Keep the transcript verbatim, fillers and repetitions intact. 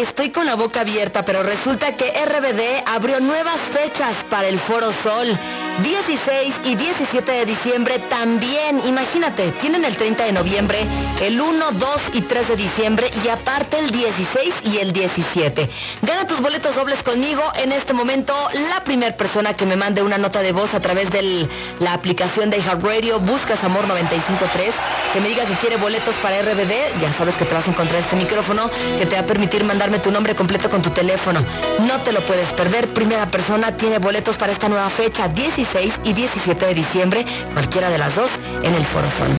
estoy con la boca abierta, pero resulta que R B D abrió nuevas fechas para el Foro Sol. dieciséis y diecisiete de diciembre también. Imagínate, tienen el treinta de noviembre, el uno, dos y tres de diciembre y aparte el dieciséis y el diecisiete. Gana tus boletos dobles conmigo. En este momento, la primera persona que me mande una nota de voz a través de la aplicación de iHeartRadio, buscas Amor noventa y cinco punto tres, que me diga que quiere boletos para R B D, ya sabes que te vas a encontrar este micrófono que te va a permitir mandarme tu nombre completo con tu teléfono. No te lo puedes perder. Primera persona tiene boletos para esta nueva fecha, dieciséis y diecisiete de diciembre, cualquiera de las dos, en el Foro Sol.